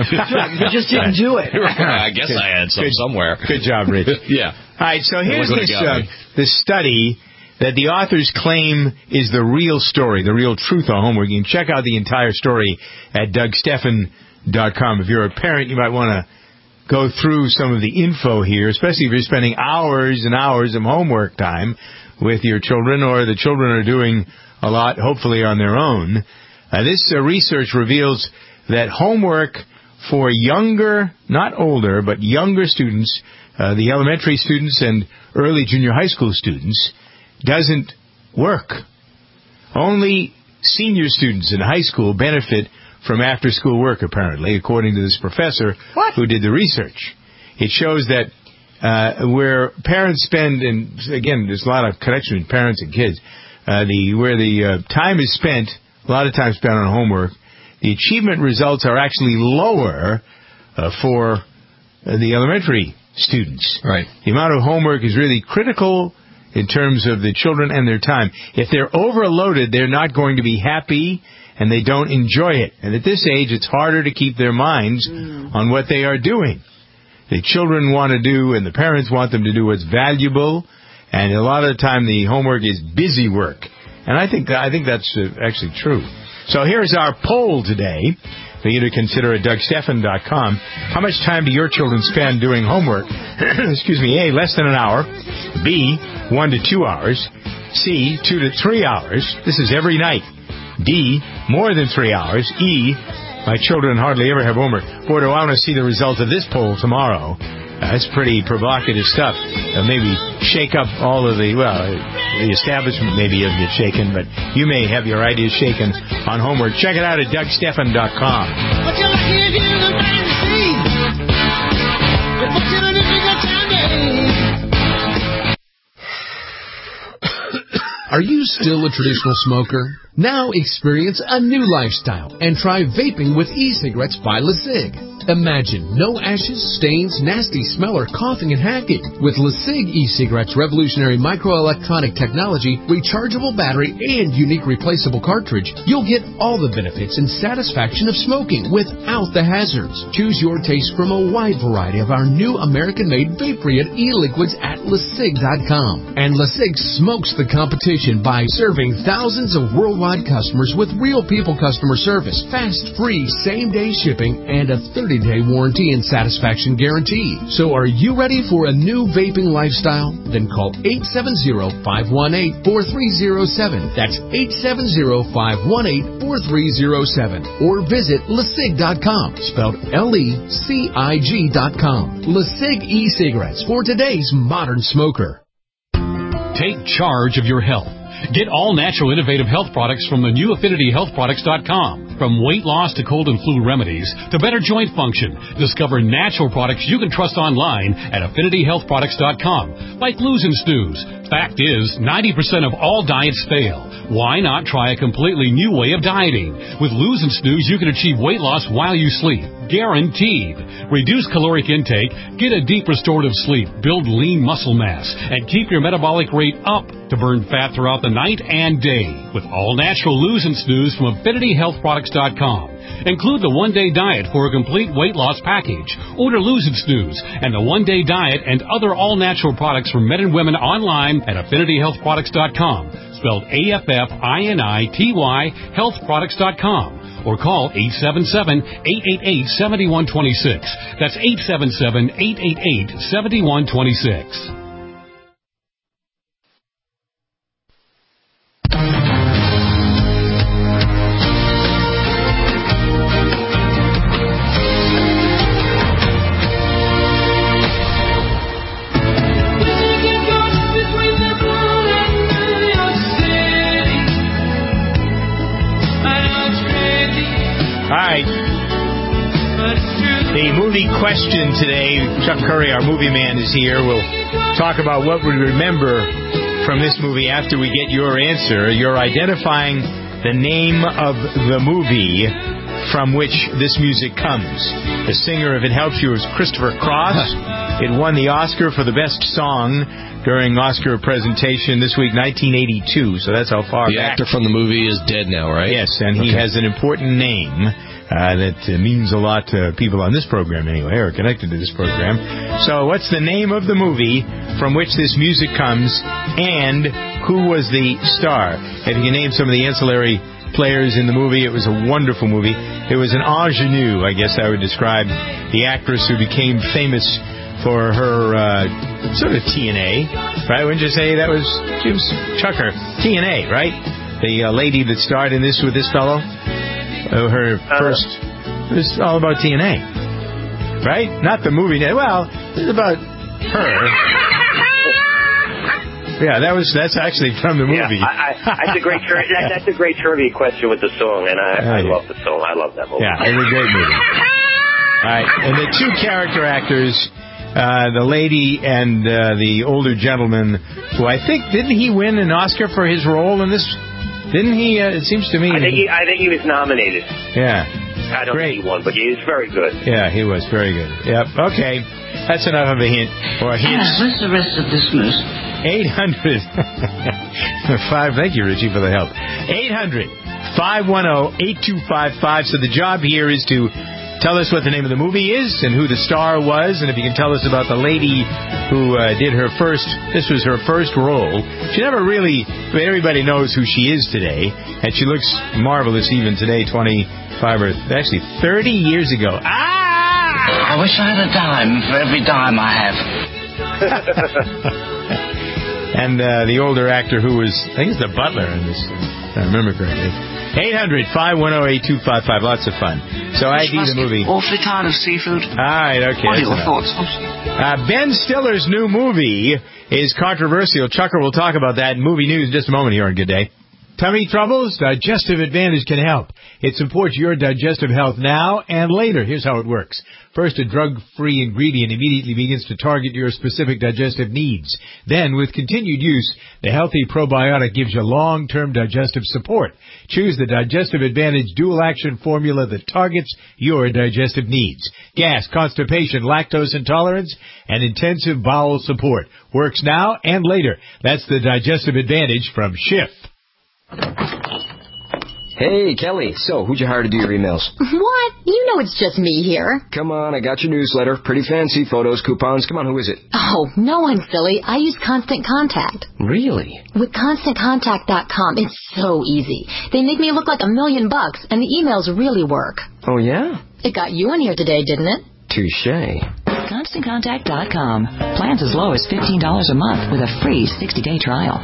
You just didn't do it. I guess good, I had some good, somewhere. Good job, Rich. Yeah. All right, so here's this, uh, this study that the authors claim is the real story, the real truth on homework. You can check out the entire story at Doug Steffen dot com. If you're a parent, you might want to go through some of the info here, especially if you're spending hours and hours of homework time with your children, or the children are doing a lot, hopefully, on their own. Uh, this uh, research reveals that homework for younger, not older, but younger students, uh, the elementary students and early junior high school students, doesn't work. Only senior students in high school benefit from after-school work, apparently, according to this professor what? who did the research. It shows that uh, where parents spend, and again, there's a lot of connection between parents and kids, uh, the where the uh, time is spent, a lot of time spent on homework, the achievement results are actually lower uh, for uh, the elementary students. Right. The amount of homework is really critical in terms of the children and their time. If they're overloaded, they're not going to be happy, and they don't enjoy it. And at this age, it's harder to keep their minds mm. on what they are doing. The children want to do, and the parents want them to do what's valuable, and a lot of the time the homework is busy work. And I think I think that's uh, actually true. So here's our poll today for you to consider at Doug Steffen dot com. How much time do your children spend doing homework? Excuse me. A, less than an hour. B, one to two hours. C, two to three hours. This is every night. D, more than three hours. E, my children hardly ever have homework. Boy, do I want to see the result of this poll tomorrow. Uh, that's pretty provocative stuff. Uh, maybe shake up all of the, well, the establishment maybe will get shaken, but you may have your ideas shaken on homework. Check it out at Doug Steffen dot com. Are you still a traditional smoker? Now experience a new lifestyle and try vaping with e-cigarettes by LeSig. Imagine no ashes, stains, nasty smell, or coughing and hacking. With LeSig e-cigarettes' revolutionary microelectronic technology, rechargeable battery, and unique replaceable cartridge, you'll get all the benefits and satisfaction of smoking without the hazards. Choose your taste from a wide variety of our new American-made Vaporeon e-liquids at LeSig dot com. And LeSig smokes the competition by serving thousands of worldwide customers with real people customer service, fast, free, same-day shipping, and a thirty-day warranty and satisfaction guarantee. So are you ready for a new vaping lifestyle? Then call eight seven zero, five one eight, four three zero seven. That's eight seven zero, five one eight, four three zero seven. Or visit LeSig dot com, spelled L E C I G dot com. LeSig e-cigarettes for today's modern smoker. Take charge of your health. Get all natural innovative health products from the new affinity health products dot com. From weight loss to cold and flu remedies to better joint function, discover natural products you can trust online at affinity health products dot com. Like Lose and Snooze. Fact is, ninety percent of all diets fail. Why not try a completely new way of dieting? With Lose and Snooze, you can achieve weight loss while you sleep. Guaranteed. Reduce caloric intake, get a deep restorative sleep, build lean muscle mass, and keep your metabolic rate up to burn fat throughout the night and day. With all natural Lose and Snooze from affinity health products dot com. Include the one-day diet for a complete weight loss package. Order Lose and Snooze and the one-day diet and other all-natural products for men and women online at affinity health products dot com. Spelled A F F I N I T Y health products dot com. Or call eight seven seven, eight eight eight, seven one two six. That's eight seven seven, eight eight eight, seven one two six. The movie question today, Chuck Curry, our movie man, is here. We'll talk about what we remember from this movie after we get your answer. You're identifying the name of the movie from which this music comes. The singer, if it helps you, is Christopher Cross. It won the Oscar for the best song during Oscar presentation this week, nineteen eighty-two. So that's how far the back. actor from the movie is dead now, right? Yes, and he okay. has an important name. Uh, that uh, means a lot to people on this program anyway, or connected to this program. So what's the name of the movie from which this music comes, and who was the star? If you can name some of the ancillary players in the movie, it was a wonderful movie. It was an ingenue, I guess I would describe, the actress who became famous for her uh, sort of T N A, right? Wouldn't you say that was, she was Chucker, T N A, right? The uh, lady that starred in this with this fellow? Uh, her first, it was all about T N A, right? Not the movie. Well, it was about her. Yeah, that was that's actually from the movie. Yeah, I, I, that's a great tri- that, that's a great trivia question with the song, and I, I love the song. I love that movie. Yeah, it was a great movie. All right, and the two character actors, uh, the lady and uh, the older gentleman, who I think didn't he win an Oscar for his role in this? Didn't he? Uh, it seems to me. I think he, I think he was nominated. Yeah. I don't Great. think he won, but he was very good. Yeah, he was very good. Yep. Okay. That's enough of a hint. Or hints. What's the rest of this news? eight hundred Five. Thank you, Richie, for the help. eight hundred, five one zero, eight two five five. So the job here is to tell us what the name of the movie is and who the star was, and if you can tell us about the lady who uh, did her first, this was her first role. She never really, I mean, everybody knows who she is today, and she looks marvelous even today, twenty-five or actually thirty years ago. Ah! I wish I had a dime for every dime I have. And uh, the older actor who was, I think it's the butler in this, if I remember correctly. eight hundred, five one zero, eight two five five. Lots of fun. So I D the movie. Awfully tired of seafood. All right, okay. What are your enough. thoughts? Uh, Ben Stiller's new movie is controversial. Chucker will talk about that in movie news in just a moment here on Good Day. Tummy troubles? Digestive Advantage can help. It supports your digestive health now and later. Here's how it works. First, a drug-free ingredient immediately begins to target your specific digestive needs. Then, with continued use, the healthy probiotic gives you long-term digestive support. Choose the Digestive Advantage dual-action formula that targets your digestive needs. Gas, constipation, lactose intolerance, and intensive bowel support. Works now and later. That's the Digestive Advantage from Schiff. Hey, Kelly. So, who'd you hire to do your emails? What? You know it's just me here. Come on, I got your newsletter. Pretty fancy. Photos, coupons. Come on, who is it? Oh, no one, silly. I use Constant Contact. Really? With Constant Contact dot com, it's so easy. They make me look like a million bucks, and the emails really work. Oh, yeah? It got you in here today, didn't it? Touché. Constant Contact dot com. Plans as low as fifteen dollars a month with a free sixty-day trial.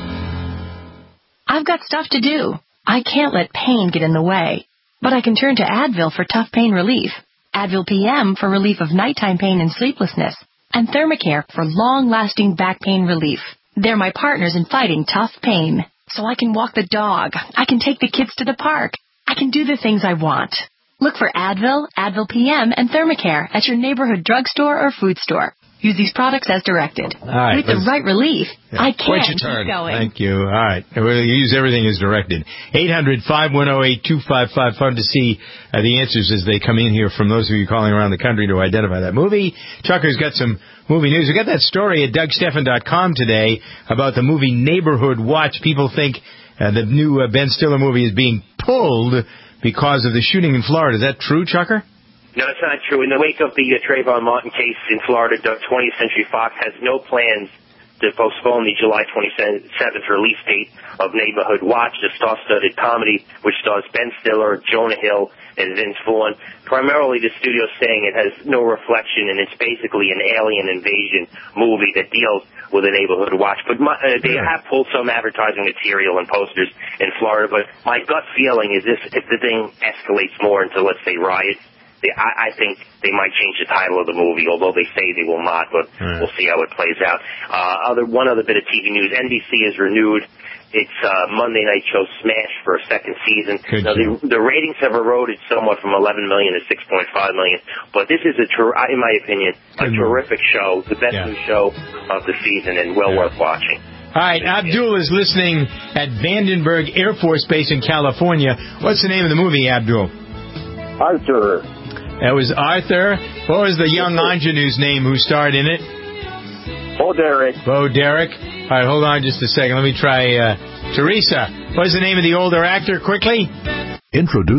I've got stuff to do. I can't let pain get in the way. But I can turn to Advil for tough pain relief, Advil P M for relief of nighttime pain and sleeplessness, and Thermacare for long-lasting back pain relief. They're my partners in fighting tough pain. So I can walk the dog. I can take the kids to the park. I can do the things I want. Look for Advil, Advil P M, and Thermacare at your neighborhood drugstore or food store. Use these products as directed. All right, With the right relief, yeah. I can't keep turn. going. Thank you. All right. We'll use everything as directed. eight hundred, five one zero, eight two five five. Fun to see uh, the answers as they come in here from those of you calling around the country to identify that movie. Chucker's got some movie news. We got that story at Doug Stephan dot com today about the movie Neighborhood Watch. People think uh, the new uh, Ben Stiller movie is being pulled because of the shooting in Florida. Is that true, Chucker? No, it's not true. In the wake of the uh, Trayvon Martin case in Florida, twentieth Century Fox has no plans to postpone the July twenty-seventh release date of Neighborhood Watch, the star-studded comedy which stars Ben Stiller, Jonah Hill, and Vince Vaughn. Primarily, the studio's saying it has no reflection, and it's basically an alien invasion movie that deals with a Neighborhood Watch. But my, uh, they have pulled some advertising material and posters in Florida, but my gut feeling is if, if the thing escalates more into, let's say, riots, They, I, I think they might change the title of the movie, although they say they will not, but right. We'll see how it plays out. Uh, other one other bit of T V news, N B C has renewed its uh, Monday night show Smash for a second season. Good now, the, the ratings have eroded somewhat from eleven million to six point five million, but this is, a ter- in my opinion, a Good terrific show, the best yeah. new show of the season, and well yeah. worth watching. All right, Abdul is listening at Vandenberg Air Force Base in California. What's the name of the movie, Abdul? Arthur. That was Arthur. What was the young ingenue's name who starred in it? Bo Derek. Bo Derek. All right, hold on just a second. Let me try uh, Teresa. What was the name of the older actor? Quickly. Introduce